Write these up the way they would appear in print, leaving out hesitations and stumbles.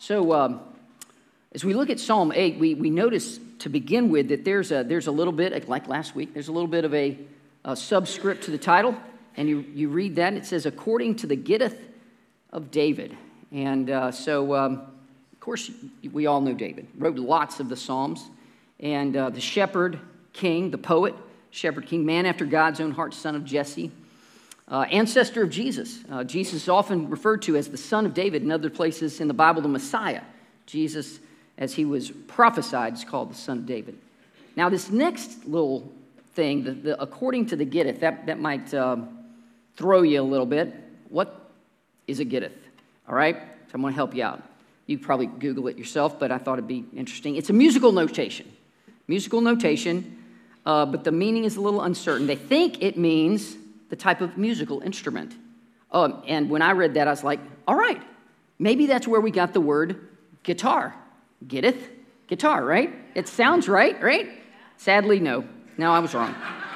As we look at Psalm 8, we notice to begin with that there's a little bit, like last week, there's a little bit of a subscript to the title, and you read that, and it says, according to the Gittith of David. And of course, we all know David. Wrote lots of the Psalms. And the shepherd king, the poet, shepherd king, man after God's own heart, son of Jesse, ancestor of Jesus. Jesus is often referred to as the son of David. In other places in the Bible, the Messiah. Jesus, as he was prophesied, is called the son of David. Now, this next little thing, the according to the Gittith, that might throw you a little bit. What is a Gittith? All right? So I'm going to help you out. You can probably Google it yourself, but I thought it'd be interesting. It's a musical notation. But the meaning is a little uncertain. They think it means the type of musical instrument. And when I read that, I was like, all right, maybe that's where we got the word guitar. Gittith, guitar, right? It sounds right? Sadly, no. I was wrong.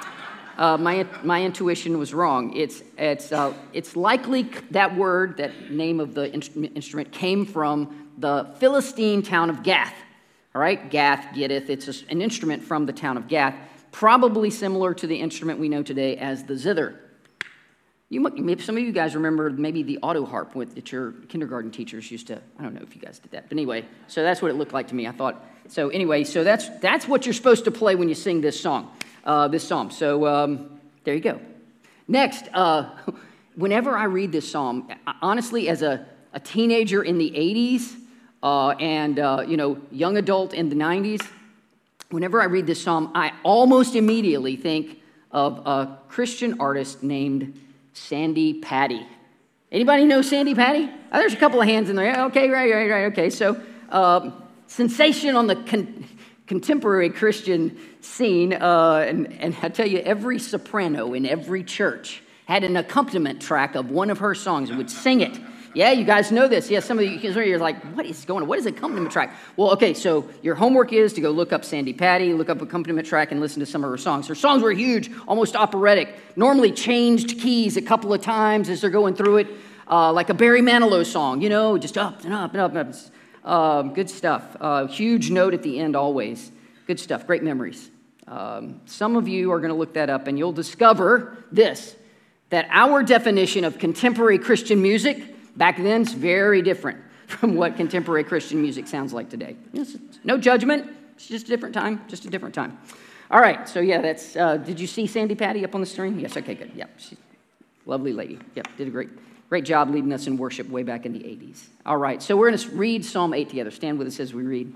My intuition was wrong. It's likely that word, that name of the instrument, came from the Philistine town of Gath. All right, Gath, Gittith. It's an instrument from the town of Gath, probably similar to the instrument we know today as the zither. Some of you guys remember maybe the auto harp that your kindergarten teachers used to. I don't know if you guys did that, but anyway, so that's what it looked like to me. I thought so. Anyway, so that's what you're supposed to play when you sing this song, this psalm. So there you go. Next, whenever I read this psalm, honestly, as a teenager in the 80s and young adult in the 90s, whenever I read this psalm, I almost immediately think of a Christian artist named Sandi Patty. Anybody know Sandi Patty? Oh, there's a couple of hands in there. Okay, right. Okay, so sensation on the contemporary Christian scene, and I tell you, every soprano in every church had an accompaniment track of one of her songs and would sing it. Yeah, you guys know this. Yeah, some of you are like, what is going on? What is accompaniment track? Well, okay, so your homework is to go look up Sandi Patty, look up accompaniment track, and listen to some of her songs. Her songs were huge, almost operatic, normally changed keys a couple of times as they're going through it, like a Barry Manilow song, just up and up and up and up. Good stuff. Huge note at the end always. Good stuff. Great memories. Some of you are going to look that up, and you'll discover this, that our definition of contemporary Christian music back then is very different from what contemporary Christian music sounds like today. No judgment. It's just a different time. All right. So, yeah, that's, did you see Sandi Patty up on the screen? Yes. Okay, good. Yeah. She's a lovely lady. Yep. Did a great job leading us in worship way back in the 80s. All right. So we're going to read Psalm 8 together. Stand with us as we read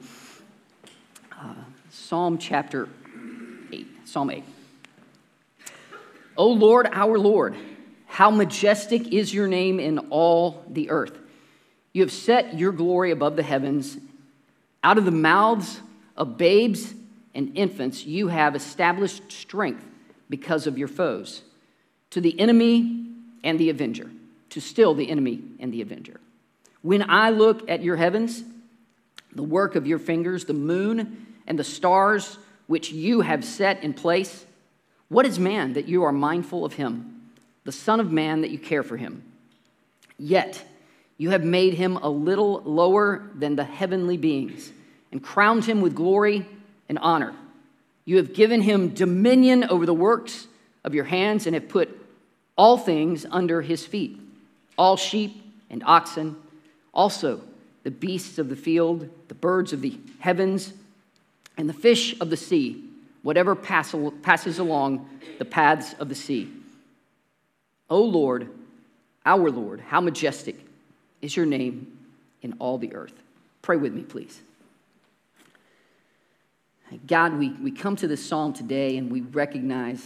Psalm chapter 8. Psalm 8. O Lord, our Lord, how majestic is your name in all the earth. You have set your glory above the heavens. Out of the mouths of babes and infants, you have established strength because of your foes, to the enemy and the avenger, to still the enemy and the avenger. When I look at your heavens, the work of your fingers, the moon and the stars which you have set in place, what is man that you are mindful of him? The Son of Man that you care for him. Yet you have made him a little lower than the heavenly beings and crowned him with glory and honor. You have given him dominion over the works of your hands and have put all things under his feet, all sheep and oxen, also the beasts of the field, the birds of the heavens, and the fish of the sea, whatever passes along the paths of the sea. O Lord, our Lord, how majestic is your name in all the earth. Pray with me, please. God, we come to this psalm today and we recognize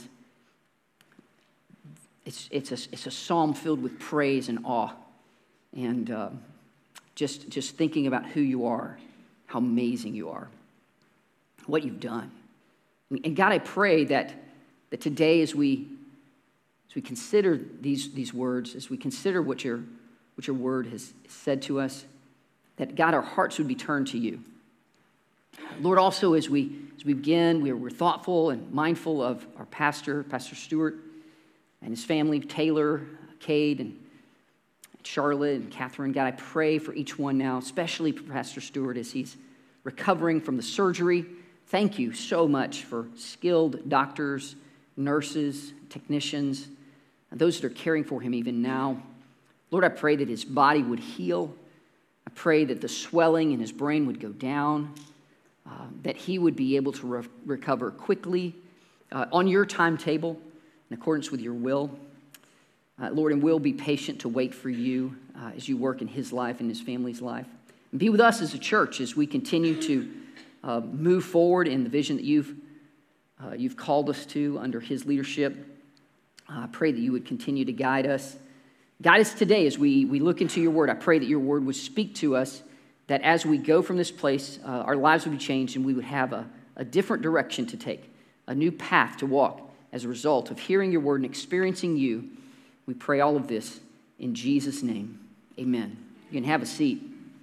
it's a psalm filled with praise and awe. And just thinking about who you are, how amazing you are, what you've done. And God, I pray that today as we consider these words, as we consider what your word has said to us, that God, our hearts would be turned to you. Lord, also as we begin, we're thoughtful and mindful of our Pastor Stewart, and his family, Taylor, Cade, and Charlotte and Catherine. God, I pray for each one now, especially for Pastor Stewart as he's recovering from the surgery. Thank you so much for skilled doctors, nurses, technicians, and those that are caring for him even now. Lord, I pray that his body would heal. I pray that the swelling in his brain would go down, that he would be able to recover quickly on your timetable in accordance with your will. Lord, and we'll be patient to wait for you as you work in his life and his family's life. And be with us as a church as we continue to move forward in the vision that you've called us to under his leadership. I pray that you would continue to guide us. Guide us today as we look into your word. I pray that your word would speak to us, that as we go from this place, our lives would be changed and we would have a different direction to take, a new path to walk as a result of hearing your word and experiencing you. We pray all of this in Jesus' name. Amen. You can have a seat.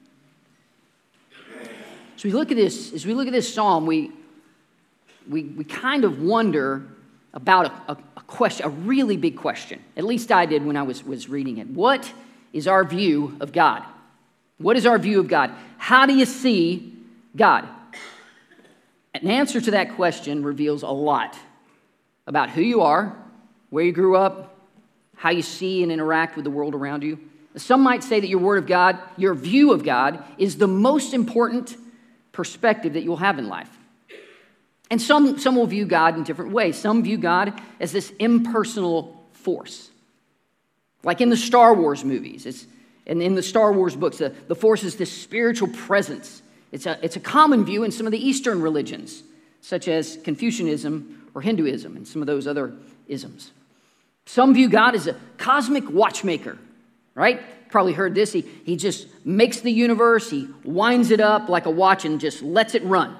So as we look at this psalm, we kind of wonder about a question, a really big question. At least I did when I was reading it. What is our view of God? What is our view of God? How do you see God? An answer to that question reveals a lot about who you are, where you grew up, how you see and interact with the world around you. Some might say that your view of God, is the most important perspective that you'll have in life. And some will view God in different ways. Some view God as this impersonal force. Like in the Star Wars movies, and in the Star Wars books, the force is this spiritual presence. It's a common view in some of the Eastern religions, such as Confucianism or Hinduism and some of those other isms. Some view God as a cosmic watchmaker, right? Probably heard this. He just makes the universe, he winds it up like a watch and just lets it run.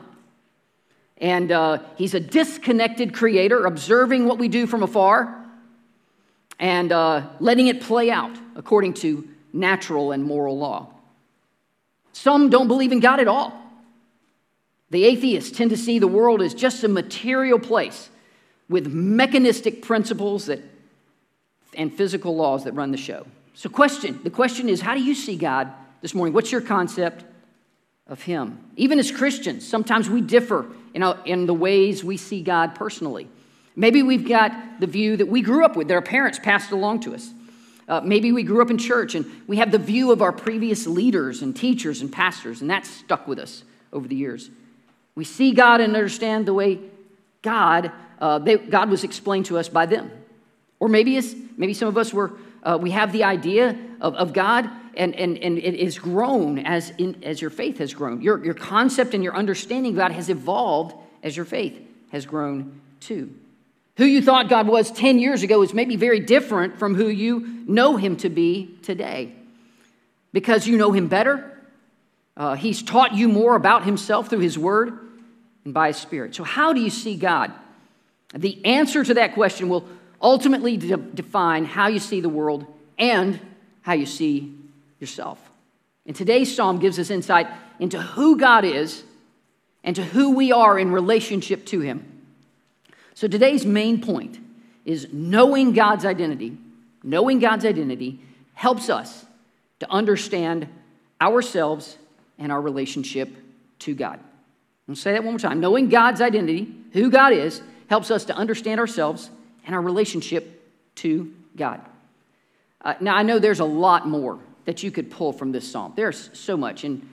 And he's a disconnected creator, observing what we do from afar and letting it play out according to natural and moral law. Some don't believe in God at all. The atheists tend to see the world as just a material place with mechanistic principles and physical laws that run the show. So the question is, how do you see God this morning? What's your concept of him? Even as Christians, sometimes we differ in the ways we see God personally. Maybe we've got the view that we grew up with, that our parents passed along to us. Maybe we grew up in church and we have the view of our previous leaders and teachers and pastors, and that's stuck with us over the years. We see God and understand the way God was explained to us by them. Or maybe some of us we have the idea of God, and it has grown as your faith has grown. Your concept and your understanding of God has evolved as your faith has grown too. Who you thought God was 10 years ago is maybe very different from who you know him to be today. Because you know him better. He's taught you more about himself through his word and by his spirit. So how do you see God? The answer to that question will ultimately define how you see the world and how you see yourself. And today's psalm gives us insight into who God is and to who we are in relationship to him. So today's main point is knowing God's identity. Knowing God's identity helps us to understand ourselves and our relationship to God. I'll say that one more time. Knowing God's identity, who God is, helps us to understand ourselves and our relationship to God. Now, I know there's a lot more that you could pull from this psalm. There's so much. And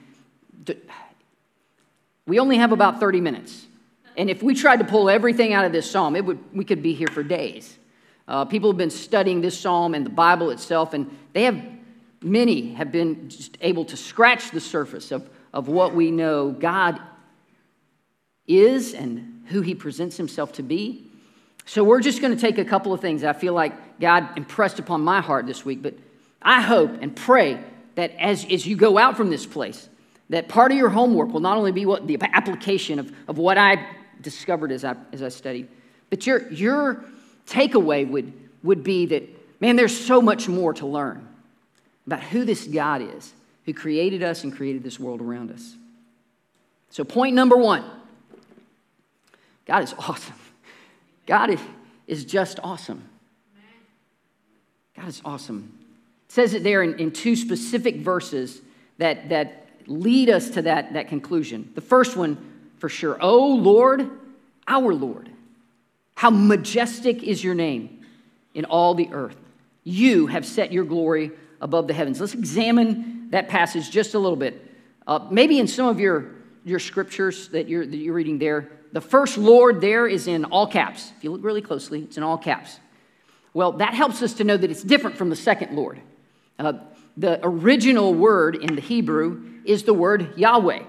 we only have about 30 minutes. And if we tried to pull everything out of this psalm, we could be here for days. People have been studying this psalm and the Bible itself, and many have been just able to scratch the surface of what we know God is and who he presents himself to be. So we're just going to take a couple of things that I feel like God impressed upon my heart this week. But I hope and pray that as you go out from this place, that part of your homework will not only be the application of what I discovered as I studied, but your takeaway would be that, man, there's so much more to learn about who this God is, who created us and created this world around us. So point number one, God is awesome. God is just awesome. God is awesome. It says it there in two specific verses that lead us to that conclusion. The first one, for sure, O Lord, our Lord, how majestic is your name in all the earth. You have set your glory above the heavens. Let's examine that passage just a little bit. Maybe in some of your scriptures that you're reading there, the first Lord there is in all caps. If you look really closely, it's in all caps. Well, that helps us to know that it's different from the second Lord. The original word in the Hebrew is the word Yahweh.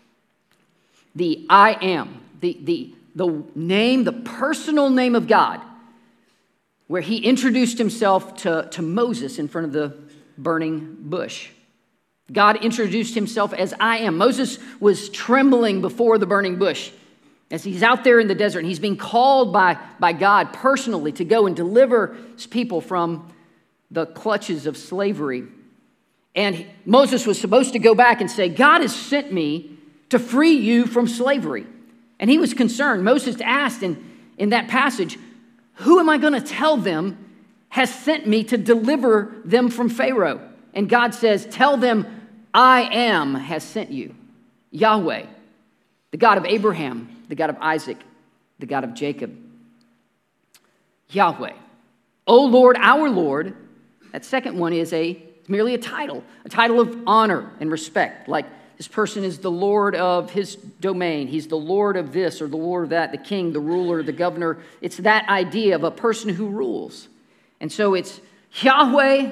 The I am, the name, the personal name of God, where he introduced himself to Moses in front of the burning bush. God introduced himself as I am. Moses was trembling before the burning bush as he's out there in the desert, and he's being called by God personally to go and deliver his people from the clutches of slavery. And Moses was supposed to go back and say, God has sent me to free you from slavery. And he was concerned. Moses asked in that passage, who am I going to tell them has sent me to deliver them from Pharaoh? And God says, tell them, I am has sent you. Yahweh, the God of Abraham, the God of Isaac, the God of Jacob. Yahweh. O Lord, our Lord. That second one is merely a title of honor and respect. Like this person is the Lord of his domain. He's the Lord of this or the Lord of that, the king, the ruler, the governor. It's that idea of a person who rules. And so it's Yahweh,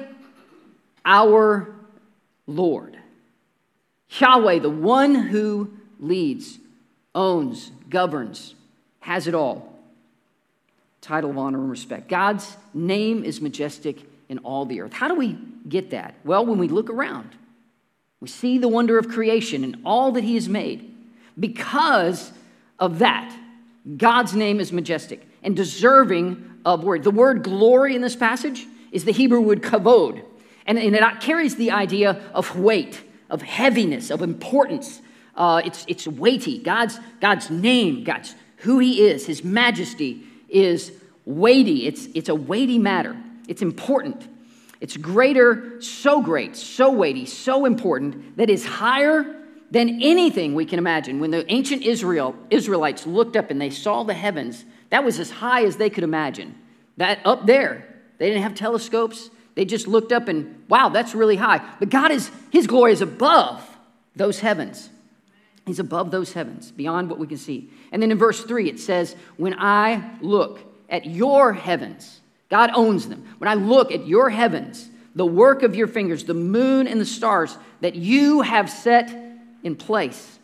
our Lord. Yahweh, the one who leads, owns, governs, has it all. Title of honor and respect. God's name is majestic in all the earth. How do we get that? Well, when we look around, we see the wonder of creation and all that he has made. Because of that, God's name is majestic and deserving of word. The word glory in this passage is the Hebrew word kavod. And it carries the idea of weight, of heaviness, of importance. It's weighty. God's name, God's who he is, his majesty is weighty. It's a weighty matter. It's important. It's greater, so great, so weighty, so important that is higher than anything we can imagine. When the ancient Israelites looked up and they saw the heavens, that was as high as they could imagine. That up there, they didn't have telescopes. They just looked up and, wow, that's really high. But his glory is above those heavens. He's above those heavens, beyond what we can see. And then in verse 3, it says, when I look at your heavens, God owns them. When I look at your heavens, the work of your fingers, the moon and the stars that you have set in place.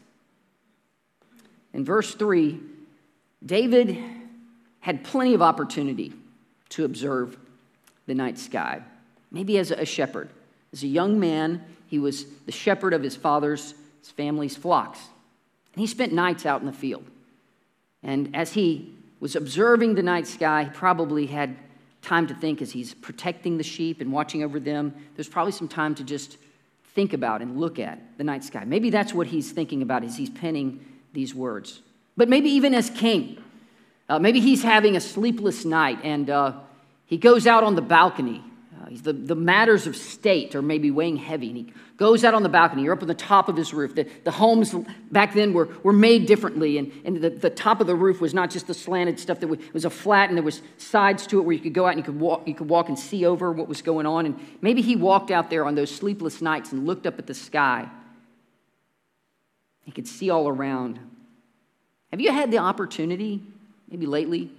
In verse 3, David had plenty of opportunity to observe the night sky. Maybe as a shepherd. As a young man, he was the shepherd of his family's flocks. And he spent nights out in the field. And as he was observing the night sky, he probably had time to think as he's protecting the sheep and watching over them. There's probably some time to just think about and look at the night sky. Maybe that's what he's thinking about as he's penning these words. But maybe even as king, maybe he's having a sleepless night and he goes out on the balcony. The matters of state are maybe weighing heavy, and he goes out on the balcony. You're up on the top of his roof. The homes back then were made differently, and the top of the roof was not just the slanted stuff. It was a flat, and there was sides to it where you could go out and you could walk and see over what was going on. And maybe he walked out there on those sleepless nights and looked up at the sky. He could see all around. Have you had the opportunity, maybe lately,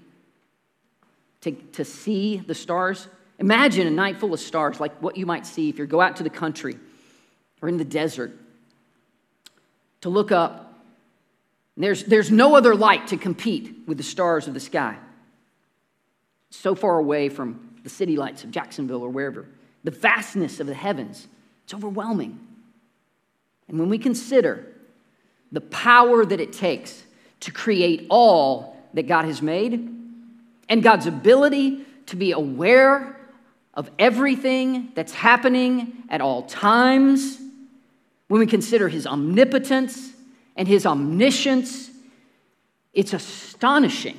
to see the stars? Imagine a night full of stars, like what you might see if you go out to the country or in the desert. To look up, there's no other light to compete with the stars of the sky. So far away from the city lights of Jacksonville or wherever. The vastness of the heavens, it's overwhelming. And when we consider the power that it takes to create all that God has made, and God's ability to be aware of everything that's happening at all times, when we consider his omnipotence and his omniscience, it's astonishing.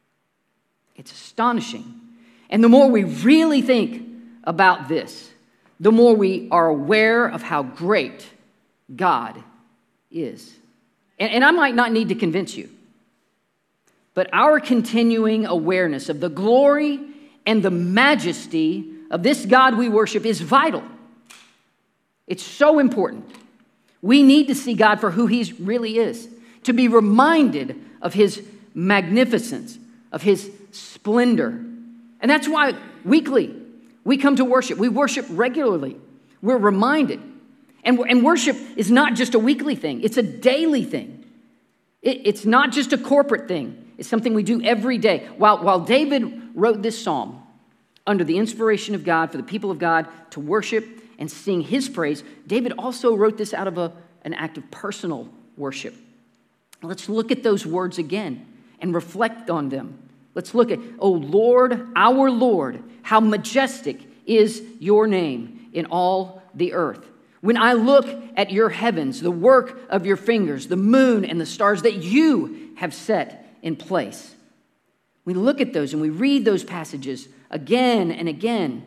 It's astonishing. And the more we really think about this, the more we are aware of how great God is. And I might not need to convince you, but our continuing awareness of the glory and the majesty of this God we worship is vital. It's so important. We need to see God for who He really is, to be reminded of His magnificence, of His splendor. And that's why weekly we come to worship. We worship regularly. We're reminded. And worship is not just a weekly thing. It's a daily thing. It's not just a corporate thing. It's something we do every day. While David wrote this psalm under the inspiration of God for the people of God to worship and sing His praise, David also wrote this out of an act of personal worship. Let's look at those words again and reflect on them. Let's look at, "O Lord, our Lord, how majestic is your name in all the earth. When I look at your heavens, the work of your fingers, the moon and the stars that you have set in place." We look at those and we read those passages again and again.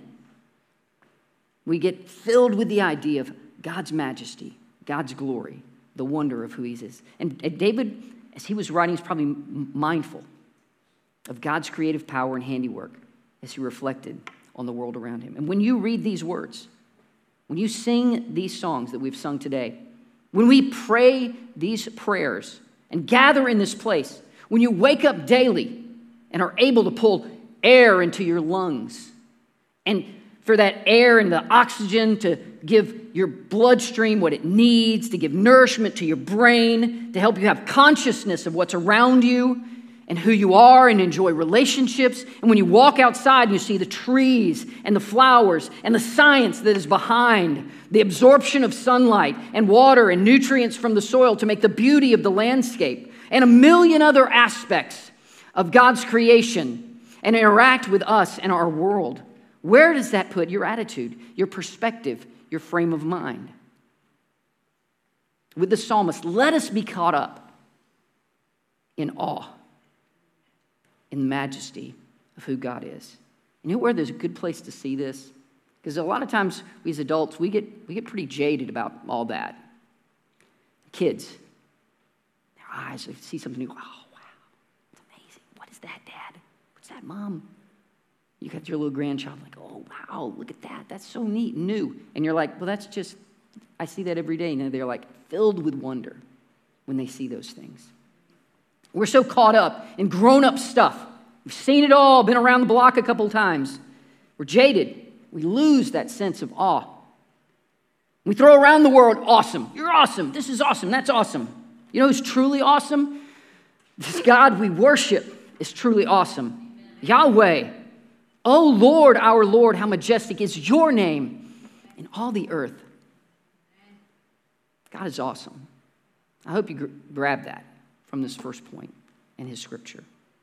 We get filled with the idea of God's majesty, God's glory, the wonder of who He is. And David, as he was writing, he's probably mindful of God's creative power and handiwork as he reflected on the world around him. And when you read these words, when you sing these songs that we've sung today, when we pray these prayers and gather in this place, when you wake up daily and are able to pull air into your lungs, and for that air and the oxygen to give your bloodstream what it needs, to give nourishment to your brain, to help you have consciousness of what's around you and who you are, and enjoy relationships. And when you walk outside and you see the trees and the flowers and the science that is behind the absorption of sunlight and water and nutrients from the soil to make the beauty of the landscape and a million other aspects of God's creation and interact with us and our world, where does that put your attitude, your perspective, your frame of mind? With the psalmist, let us be caught up in awe, in the majesty of who God is. You know where there's a good place to see this? Because a lot of times we as adults, we get pretty jaded about all that. Kids, their eyes, they see something new. Oh, wow, it's amazing. What is that, Dad? What's that, Mom? You got your little grandchild, like, oh, wow, look at that. That's so neat and new. And you're like, well, that's just, I see that every day. And they're like filled with wonder when they see those things. We're so caught up in grown-up stuff. We've seen it all, been around the block a couple times. We're jaded. We lose that sense of awe. We throw around the word awesome. You're awesome. This is awesome. That's awesome. You know who's truly awesome? This God we worship is truly awesome. Yahweh. Oh, Lord, our Lord, how majestic is your name in all the earth. God is awesome. I hope you grab that from this first point in His scripture.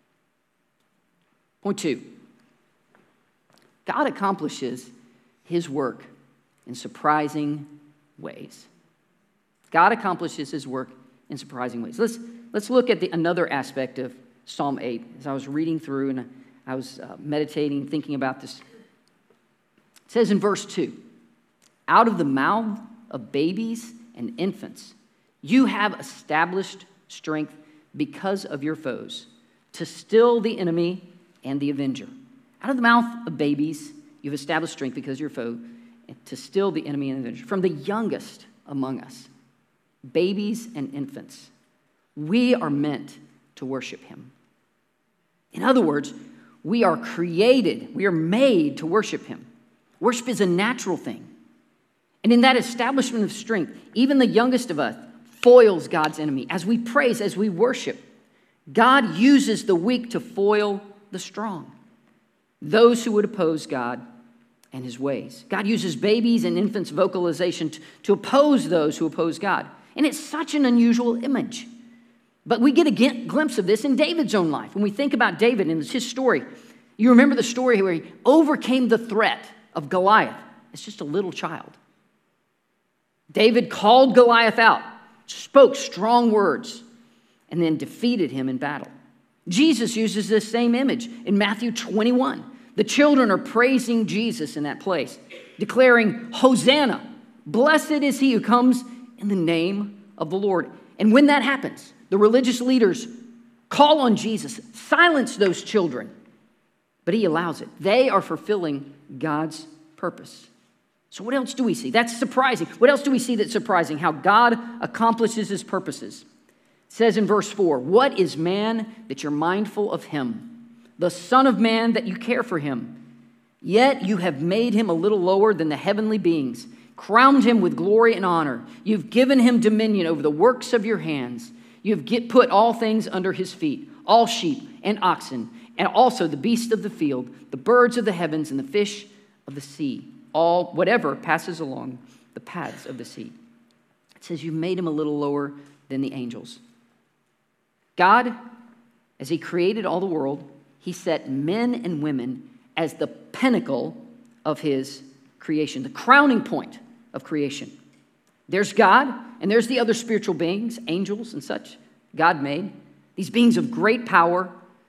Point 2. God accomplishes His work in surprising ways. God accomplishes His work in surprising ways. Let's look at another aspect of Psalm 8. As I was reading through and I was meditating, thinking about this. It says in verse 2, out of the mouth of babies and infants, you have established strength because of your foes, to still the enemy and the avenger. Out of the mouth of babies, you've established strength because of your foe, to still the enemy and the avenger. From the youngest among us, babies and infants, we are meant to worship Him. In other words, we are created, we are made to worship Him. Worship is a natural thing. And in that establishment of strength, even the youngest of us foils God's enemy. As we praise, as we worship, God uses the weak to foil the strong, those who would oppose God and His ways. God uses babies and infants' vocalization to oppose those who oppose God. And it's such an unusual image. But we get a glimpse of this in David's own life. When we think about David and it's his story, you remember the story where he overcame the threat of Goliath as just a little child. David called Goliath out, spoke strong words, and then defeated him in battle. Jesus uses this same image in Matthew 21. The children are praising Jesus in that place. declaring, Hosanna, blessed is he who comes in the name of the Lord. And when that happens, the religious leaders call on Jesus, silence those children, but he allows it. They are fulfilling God's purpose. So what else do we see? That's surprising. What else do we see that's surprising? How God accomplishes his purposes. It says in verse 4, what is man that you're mindful of him? The Son of Man that you care for him. Yet you have made him a little lower than the heavenly beings, crowned him with glory and honor. You've given him dominion over the works of your hands. You've put all things under his feet, all sheep and oxen, and also the beasts of the field, the birds of the heavens, and the fish of the sea, all whatever passes along the paths of the sea. It says you've made him a little lower than the angels. God, as he created all the world, he set men and women as the pinnacle of his creation, the crowning point of creation. There's God, and there's the other spiritual beings, angels and such, God made. These beings of great power,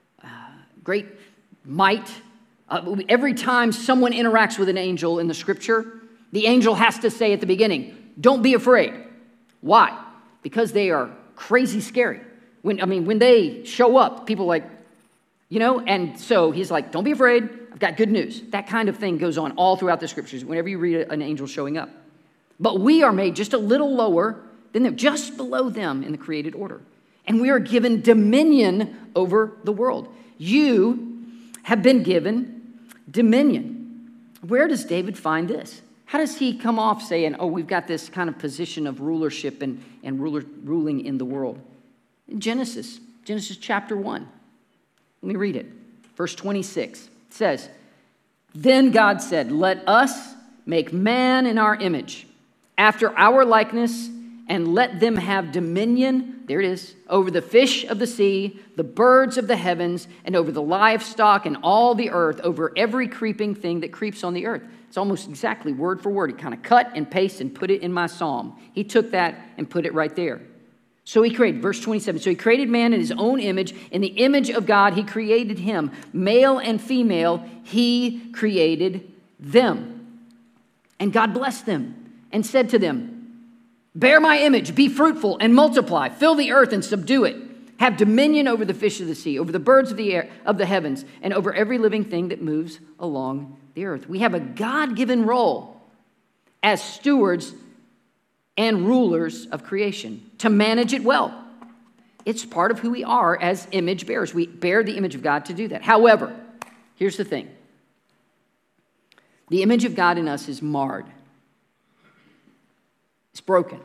great might. Every time someone interacts with an angel in the scripture, the angel has to say at the beginning, don't be afraid. Why? Because they are crazy scary. When they show up, people are like, and so he's like, don't be afraid. I've got good news. That kind of thing goes on all throughout the scriptures whenever you read an angel showing up. But we are made just a little lower than them, just below them in the created order. And we are given dominion over the world. You have been given dominion. Where does David find this? How does he come off saying, we've got this kind of position of rulership and ruling in the world? In Genesis chapter 1. Let me read it. Verse 26. It says, then God said, let us make man in our image, after our likeness, and let them have dominion, there it is, over the fish of the sea, the birds of the heavens, and over the livestock and all the earth, over every creeping thing that creeps on the earth. It's almost exactly word for word. He kind of cut and pasted and put it in my psalm. He took that and put it right there. So he created, verse 27, so he created man in his own image. In the image of God, he created him. Male and female, he created them. And God blessed them and said to them, bear my image, be fruitful and multiply, fill the earth and subdue it. Have dominion over the fish of the sea, over the birds of the air, of the heavens, and over every living thing that moves along the earth. We have a God-given role as stewards and rulers of creation to manage it well. It's part of who we are as image bearers. We bear the image of God to do that. However, here's the thing. The image of God in us is marred. It's broken.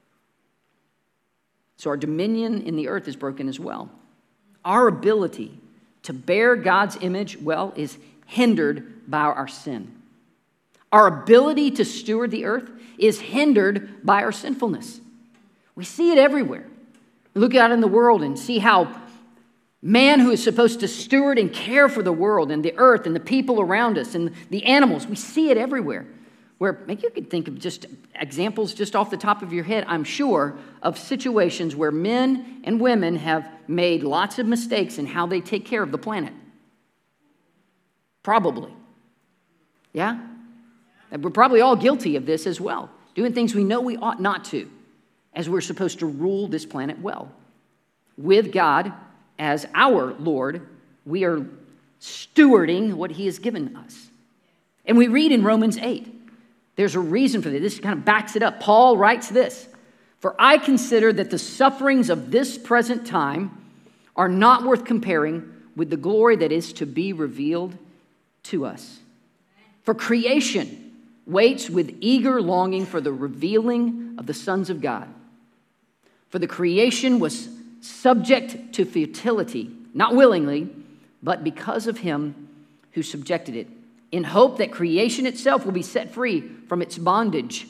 So our dominion in the earth is broken as well. Our ability to bear God's image well is hindered by our sin. Our ability to steward the earth is hindered by our sinfulness. We see it everywhere. We look out in the world and see how man, who is supposed to steward and care for the world and the earth and the people around us and the animals, we see it everywhere. Where maybe you could think of just examples just off the top of your head, I'm sure, of situations where men and women have made lots of mistakes in how they take care of the planet. Probably. Yeah? And we're probably all guilty of this as well, doing things we know we ought not to, as we're supposed to rule this planet well. With God as our Lord, we are stewarding what he has given us. And we read in Romans 8, there's a reason for this. This kind of backs it up. Paul writes this, for I consider that the sufferings of this present time are not worth comparing with the glory that is to be revealed to us. For creation waits with eager longing for the revealing of the sons of God. For the creation was subject to futility, not willingly, but because of him who subjected it, in hope that creation itself will be set free from its bondage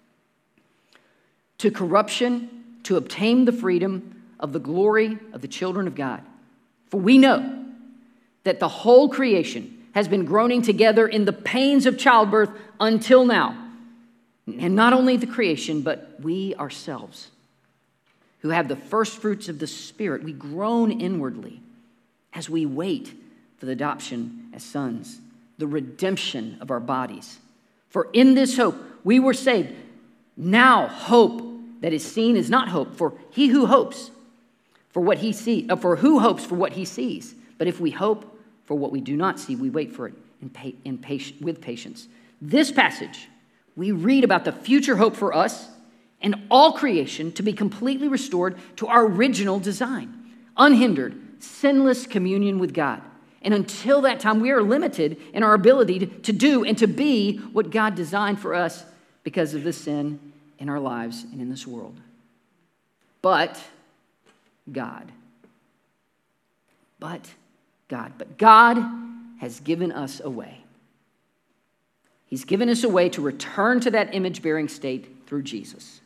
to corruption, to obtain the freedom of the glory of the children of God. For we know that the whole creation has been groaning together in the pains of childbirth until now. And not only the creation, but we ourselves, who have the first fruits of the Spirit, we groan inwardly as we wait for the adoption as sons, the redemption of our bodies. For in this hope we were saved. Now hope that is seen is not hope, for he who hopes for what he sees, But if we hope for what we do not see, we wait for it with patience. This passage, we read about the future hope for us and all creation to be completely restored to our original design, unhindered, sinless communion with God. And until that time, we are limited in our ability to do and to be what God designed for us because of the sin in our lives and in this world. But God has given us a way. He's given us a way to return to that image-bearing state through Jesus.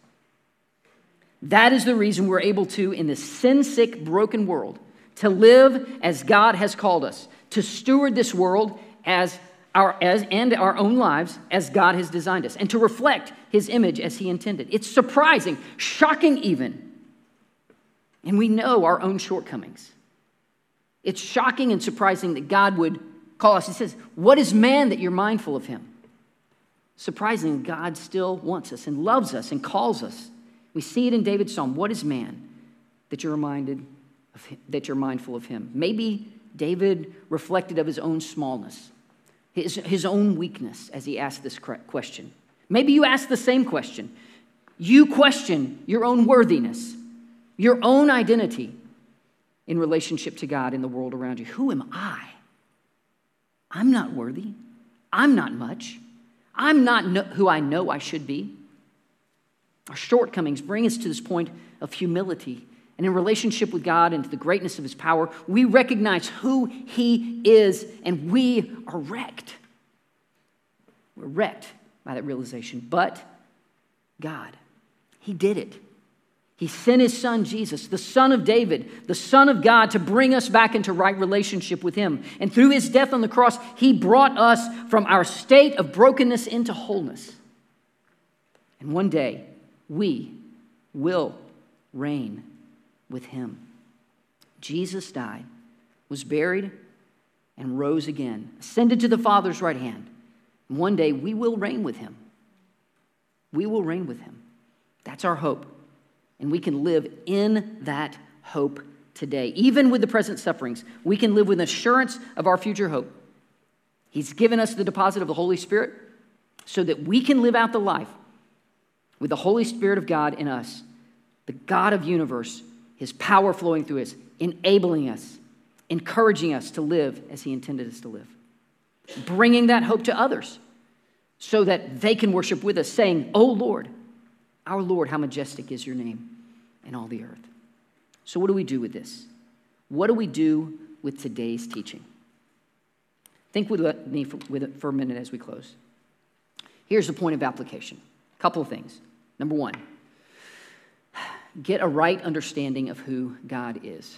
That is the reason we're able to, in this sin-sick, broken world, to live as God has called us, to steward this world and our own lives as God has designed us, and to reflect his image as he intended. It's surprising, shocking even. And we know our own shortcomings. It's shocking and surprising that God would call us. He says, "What is man that you're mindful of him?" Surprising, God still wants us and loves us and calls us. We see it in David's psalm. What is man that you're reminded of him, that you're mindful of him? Maybe David reflected of his own smallness, his own weakness as he asked this question. Maybe you ask the same question. You question your own worthiness, your own identity in relationship to God in the world around you. Who am I? I'm not worthy. I'm not much. I'm not who I know I should be. Our shortcomings bring us to this point of humility. And in relationship with God and to the greatness of his power, we recognize who he is, and we are wrecked. We're wrecked by that realization. But God, he did it. He sent his son, Jesus, the son of David, the son of God, to bring us back into right relationship with him. And through his death on the cross, he brought us from our state of brokenness into wholeness. And one day, we will reign with him. Jesus died, was buried, and rose again, ascended to the Father's right hand. And one day, we will reign with him. We will reign with him. That's our hope. And we can live in that hope today. Even with the present sufferings, we can live with assurance of our future hope. He's given us the deposit of the Holy Spirit so that we can live out the life with the Holy Spirit of God in us, the God of universe, his power flowing through us, enabling us, encouraging us to live as he intended us to live. Bringing that hope to others so that they can worship with us, saying, "O Lord, our Lord, how majestic is your name in all the earth." So what do we do with this? What do we do with today's teaching? Think with me for a minute as we close. Here's the point of application. A couple of things. Number one, get a right understanding of who God is.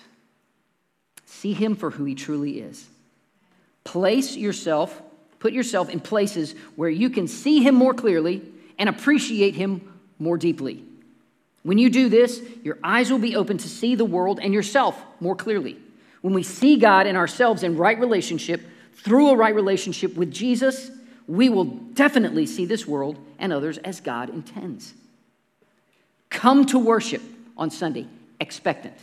See him for who he truly is. Put yourself in places where you can see him more clearly and appreciate him more deeply. When you do this, your eyes will be open to see the world and yourself more clearly. When we see God and ourselves in right relationship, through a right relationship with Jesus, we will definitely see this world and others as God intends. Come to worship on Sunday expectant.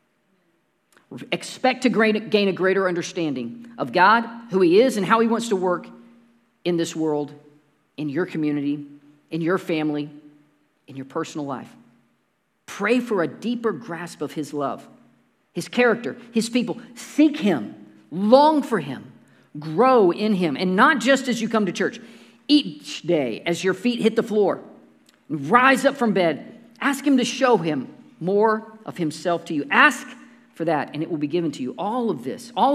Expect to gain a greater understanding of God, who he is, and how he wants to work in this world, in your community, in your family, in your personal life. Pray for a deeper grasp of his love, his character, his people. Seek him, long for him, grow in him. And not just as you come to church. Each day as your feet hit the floor, rise up from bed, ask him to show him more of himself to you. Ask for that, and it will be given to you. All of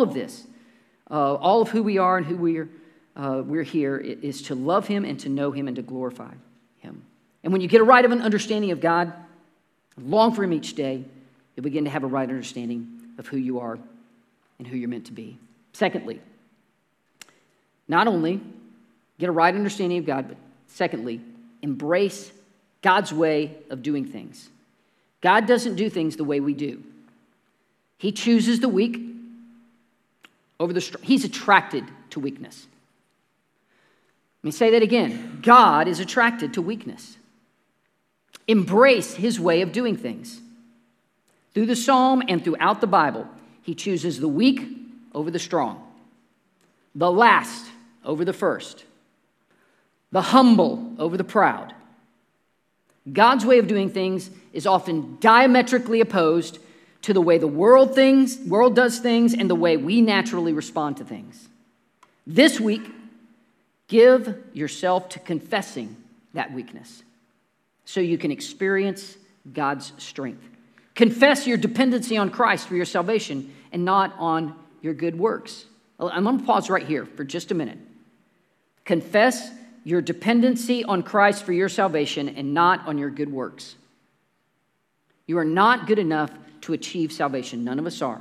who we are and who we're here is to love him and to know him and to glorify him. And when you get a right of an understanding of God, long for him each day, you'll begin to have a right understanding of who you are and who you're meant to be. Secondly, not only get a right understanding of God, but secondly, embrace God's way of doing things. God doesn't do things the way we do. He chooses the weak over the strong. He's attracted to weakness. Let me say that again. God is attracted to weakness. Embrace his way of doing things. Through the psalm and throughout the Bible, he chooses the weak over the strong, the last over the first, the humble over the proud. God's way of doing things is often diametrically opposed to the way the world does things and the way we naturally respond to things. This week, give yourself to confessing that weakness so you can experience God's strength. Confess your dependency on Christ for your salvation and not on your good works. I'm going to pause right here for just a minute. Confess your dependency on Christ for your salvation and not on your good works. You are not good enough to achieve salvation. None of us are.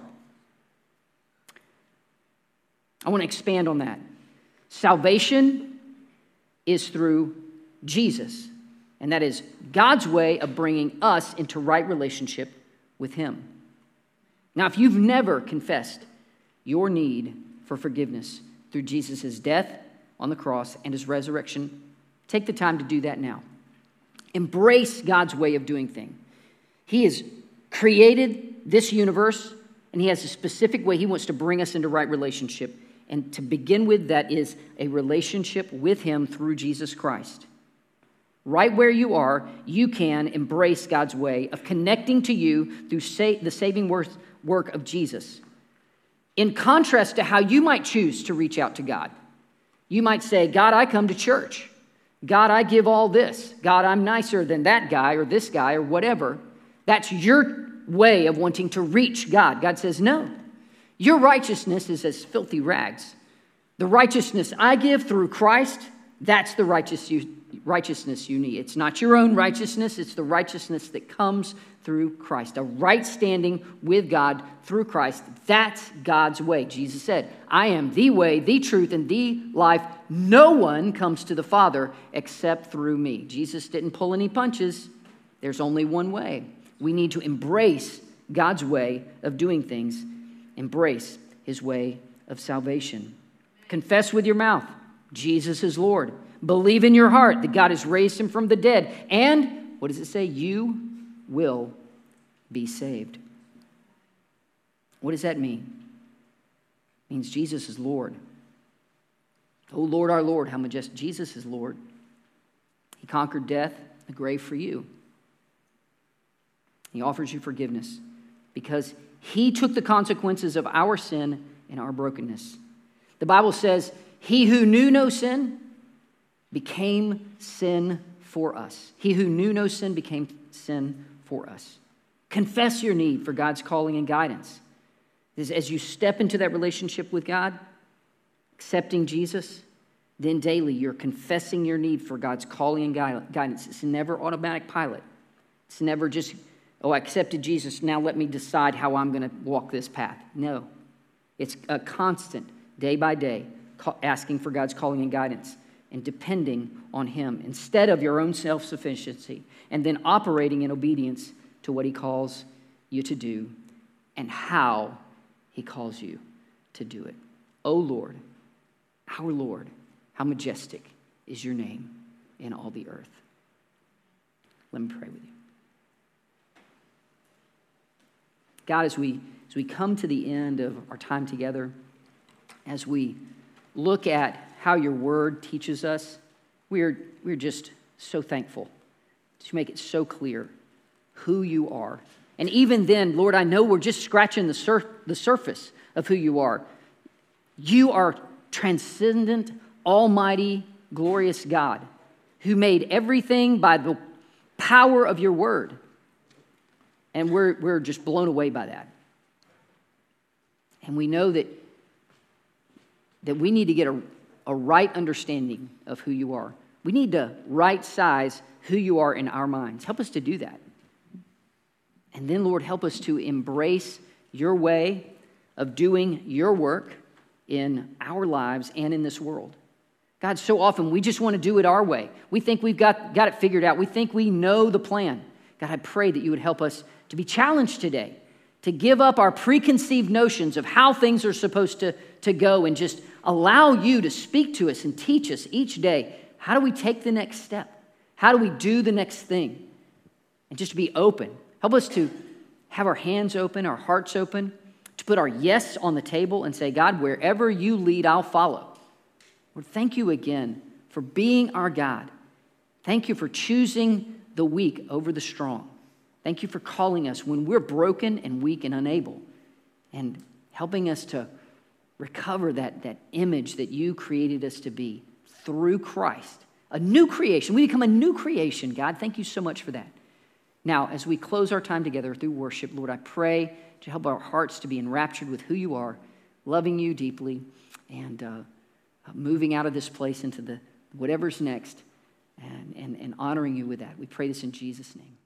I want to expand on that. Salvation is through Jesus, and that is God's way of bringing us into right relationship with him. Now, if you've never confessed your need for forgiveness through Jesus' death on the cross and his resurrection, take the time to do that now. Embrace God's way of doing things. He has created this universe, and he has a specific way he wants to bring us into right relationship. And to begin with, that is a relationship with him through Jesus Christ. Right where you are, you can embrace God's way of connecting to you through the saving work of Jesus. In contrast to how you might choose to reach out to God. You might say, God, I come to church. God, I give all this. God, I'm nicer than that guy or this guy or whatever. That's your way of wanting to reach God. God says, no. Your righteousness is as filthy rags. The righteousness I give through Christ, that's the righteousness you need. It's not your own righteousness. It's the righteousness that comes through Christ. A right standing with God through Christ. That's God's way. Jesus said, I am the way, the truth, and the life. No one comes to the Father except through me. Jesus didn't pull any punches. There's only one way. We need to embrace God's way of doing things. Embrace his way of salvation. Confess with your mouth, Jesus is Lord. Believe in your heart that God has raised him from the dead. And, what does it say? You will be saved. What does that mean? It means Jesus is Lord. Oh Lord, our Lord, how majestic. Jesus is Lord. He conquered death, the grave for you. He offers you forgiveness because he took the consequences of our sin and our brokenness. The Bible says, he who knew no sin became sin for us. He who knew no sin became sin for us. Confess your need for God's calling and guidance. As you step into that relationship with God, accepting Jesus, then daily you're confessing your need for God's calling and guidance. It's never automatic pilot. It's never just, oh, I accepted Jesus, now let me decide how I'm going to walk this path. No. It's a constant, day by day, asking for God's calling and guidance and depending on him instead of your own self-sufficiency, and then operating in obedience to what he calls you to do and how he calls you to do it. Oh Lord, our Lord, how majestic is your name in all the earth. Let me pray with you. God, as we come to the end of our time together, as we look at how your word teaches us, we're just so thankful to make it so clear who you are. And even then, Lord, I know we're just scratching the surface of who you are. You are transcendent, almighty, glorious God who made everything by the power of your word. And we're just blown away by that. And we know that we need to get a right understanding of who you are. We need to right size who you are in our minds. Help us to do that. And then, Lord, help us to embrace your way of doing your work in our lives and in this world. God, so often we just want to do it our way. We think we've got it figured out. We think we know the plan. God, I pray that you would help us to be challenged today, to give up our preconceived notions of how things are supposed to go and just allow you to speak to us and teach us each day How do we take the next step? How do we do the next thing? And just to be open. Help us to have our hands open, our hearts open, to put our yes on the table and say, God, wherever you lead, I'll follow. Lord, thank you again for being our God. Thank you for choosing the weak over the strong. Thank you for calling us when we're broken and weak and unable, and helping us to recover that image that you created us to be through Christ. A new creation. We become a new creation, God. Thank you so much for that. Now, as we close our time together through worship, Lord, I pray to help our hearts to be enraptured with who you are, loving you deeply, and moving out of this place into the whatever's next, and honoring you with that. We pray this in Jesus' name.